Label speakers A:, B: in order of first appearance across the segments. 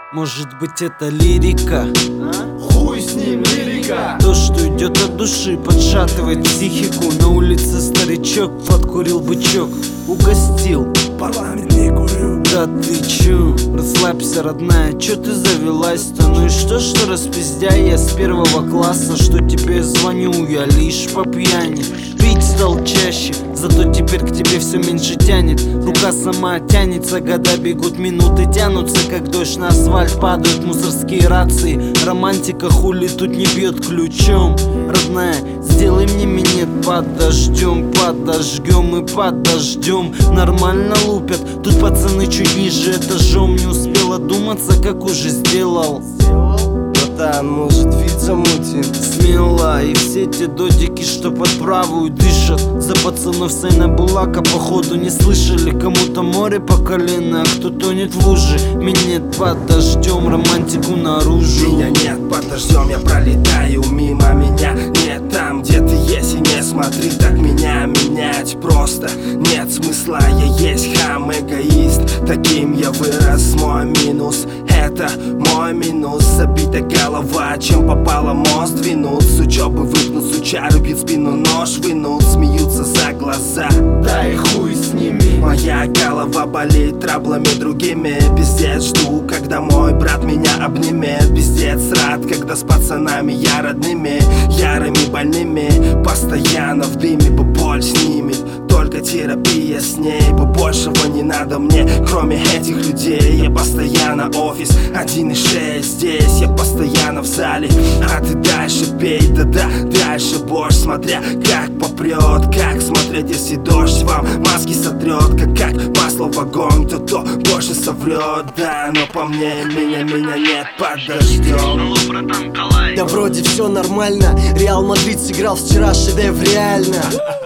A: Может быть, это лирика?
B: Хуй с ним, лирика.
A: То, что идет от души, подшатывает психику. На улице старичок подкурил бычок, угостил.
B: Парламент не курю.
A: Да ты чё? Расслабься, родная, чё ты завелась-то? Ну и что распиздяй я с первого класса, что тебе звоню я лишь по пьяни. Пить стал чаще, зато теперь к тебе все меньше тянет. Рука сама тянется, года бегут, минуты тянутся, как дождь на асфальт падают мусорские рации. Романтика хули тут не бьет ключом. Родная, сделай мне минет под дождем, подожгем и подождем. Нормально лупят, тут пацаны чуть ниже этажом. Не успел одуматься, как уже сделал.
B: Братан, может вид замутим?
A: Смело, и все те додики, что под правую дышат. За пацанов Сейна Булака походу не слышали. Кому-то море по колено, а кто тонет в луже. Минет под дождем, романтику наружу.
B: Меня нет под дождем, я пролетаю мимо. Меня нет там, где ты есть. И не смотри так меня менять. Просто нет смысла, я есть хам, эгоист. Таким я вырос, мой минус. Это мой минус. Забита голова, чем попало мост двинут. С учебы выпнут, суча рубит спину, нож вынут. Смеются за глаза, да и хуй с ними. Моя голова болит траблами другими. Пиздец жду, когда мой брат меня обнимет. Пиздец рад, когда с пацанами я родными, ярыми больными. Постоянно в дыме, боль снимет только терапия с ней. Большего не надо мне, кроме этих людей. Я постоянно офис 1.6 здесь. Я постоянно в зале, а ты дальше пей. Да-да, дальше борщ, смотря как попрет. Как смотреть, если дождь вам маски сотрет. Как масло в огонь, кто больше соврет. Да, но по мне, меня нет под дождем.
C: Да вроде все нормально. Реал Мадрид сыграл вчера шедевр реально.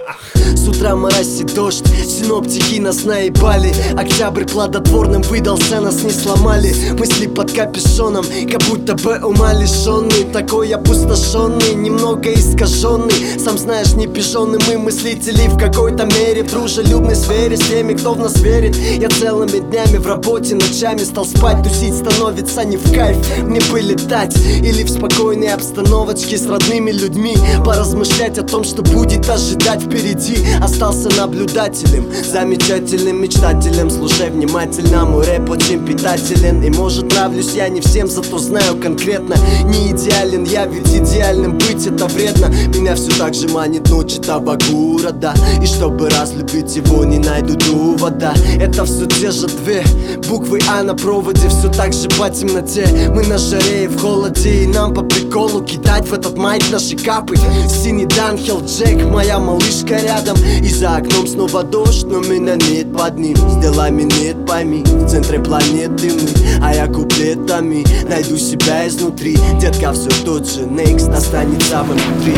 C: С утра морось и дождь, синоптики нас наебали. Октябрь плодотворным выдался, нас не сломали. Мысли под капюшоном, как будто бы ума лишенный. Такой опустошенный, немного искаженный. Сам знаешь, не пижоны мы мыслители в какой-то мере. В дружелюбной сфере с теми, кто в нас верит. Я целыми днями в работе, ночами стал спать. Тусить становится не в кайф, мне бы летать. Или в спокойной обстановочке с родными людьми. Поразмышлять о том, что будет ожидать впереди. Остался наблюдателем, замечательным мечтателем. Слушай внимательно, мой рэп очень питателен. И может нравлюсь я не всем, зато знаю конкретно. Не идеален я, ведь идеальным быть это вредно. Меня все так же манит ночи Табакура, да. И чтобы разлюбить его, не найду довода. Это все те же две буквы А на проводе. Все так же по темноте, мы на жаре и в холоде. И нам по приколу кидать в этот майк наши капы. Синий Данхел Джек, моя малышка рядом. И за окном снова дождь, но меня нет под ним. С делами нет, пойми, в центре планеты мы. А я куплетами найду себя изнутри. Детка все тот же, next останется внутри.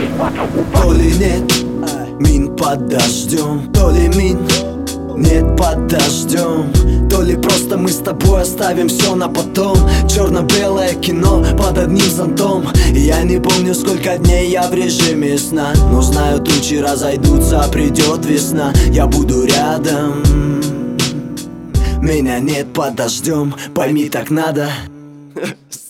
C: То ли нет мин под дождем, то ли мин нет под дождем, то ли просто мы с тобой оставим все на потом. Черно-белое кино под одним зонтом. И я не помню, сколько дней я в режиме сна, но знаю, тучи разойдутся, придет весна. Я буду рядом. Меня нет под дождем, пойми, так надо.